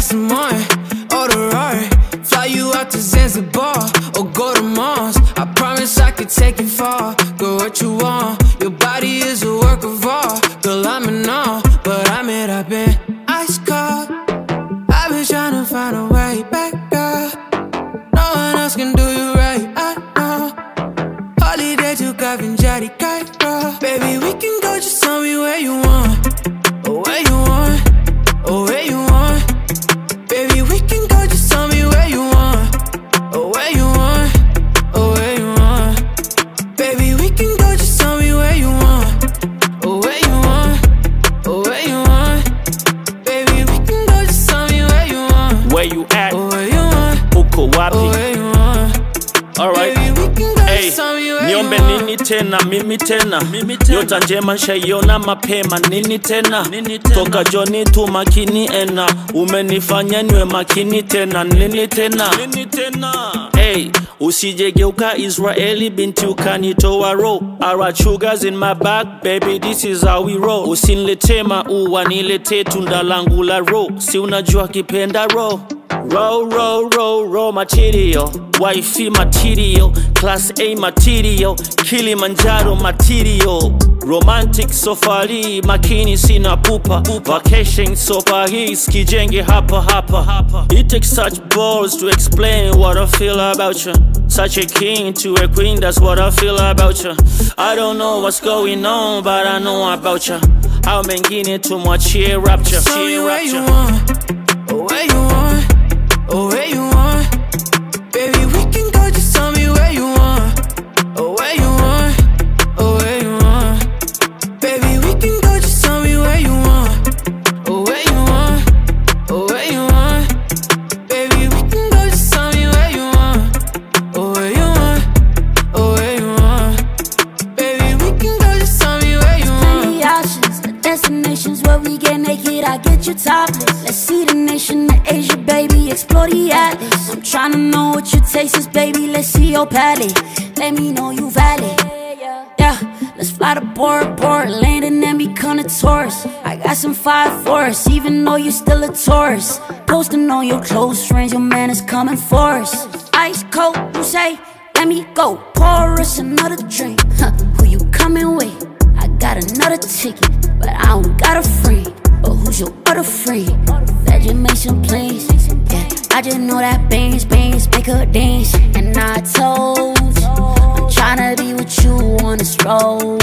some more, or the Rari. Fly you out to Zanzibar, or go to Mars. I promise I could take you far, girl, what you want. Your body is a work of art, girl, I'm in awe. But I'm it up in ice cold. I've been trying to find a way back, girl. No one else can do you right, I know. Holiday to Kavinjari, Cairo. Baby, we can go, just tell me where you want. Or where you want, or where you want. Baby, we can go, just tell me where you want. Or where you want, or where you want. Baby, we can go, just tell me where you want. Or where you want, or where you want. Baby, we can go, just tell me where you want. Where you at? Or where you want, Uko or wapi? where you want. Alright. Baby, we can go, just tell me where you Niombe want. nini tena, mimi tena. Nyota njema nshaiona mapema, nini tena. Toka Johnny tu makini ena. Umenifanya niwe makini tena, nini tena. Hey, usijegeuka Israeli binti ukanitoa roll. Our sugars in my bag, baby, this is how we roll. Usinilete maua, nilete tunda langu la roll. Si unajua kipenda roll. Roll material, wifey material, class A material, Kilimanjaro material, romantic safari, makini sina pupa, vacation Paris, kijenge hapa. It takes such balls to explain what I feel about you. Such a king to a queen, that's what I feel about you. I don't know what's going on, but I know about you. How mengine tumwachie rapture. Tell me where you want, or where you want. Oh, where you want. Baby, we can go, just tell me where you want. Oh, where you want, oh, where you want. Baby, we can go, just tell me where you want. Oh, where you want, oh, where you want. Baby, we can go, just tell me where you want. Oh, where you want, oh, where you want. Baby, we can go, just tell me where you want. Many options, the destinations where we get naked, I get you topless. Let's see the nation of Asia, baby, explore the atlas. I'm tryna know what your taste is, baby, let's see your palate. Let me know you valid. Yeah, let's fly to Bora Bora, landing and become a tourist. I got some fire for us, even though you're still a tourist. Posting on your close friends, your man is coming for us. Ice cold, you say, let me go, pour us another drink. Who you coming with? I got another ticket, but I don't got a friend. But who's your other friend? That just make some plans. Yeah, I just know that bands make her dance. And I told you, I'm tryna be with you on this road.